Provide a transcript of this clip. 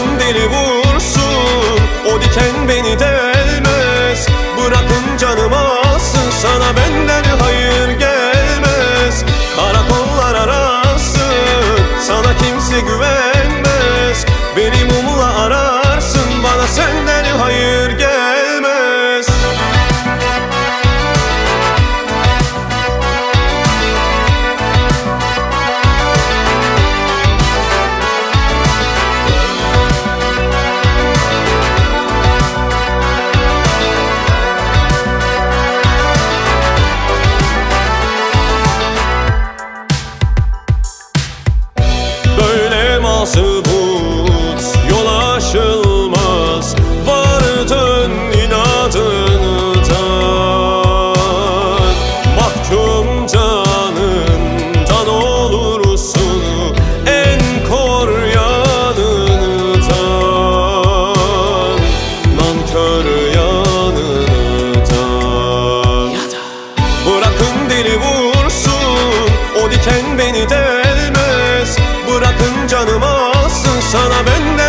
Bırakın deli vursun, o diken beni delmez. Bırakın canım alsın, sana benden hayır gelmez. Karakollar arasın, sana kimse güvenmez. Beni mumla ararsın, bana senden hayır gelmez. Subut yol aşılmaz, var dön inadından. Mahkum canından olursun, en kor yanından, nankör yanından. Bırakın deli vursun, o diken beni delmez. Bırakın canım alsın, sana benden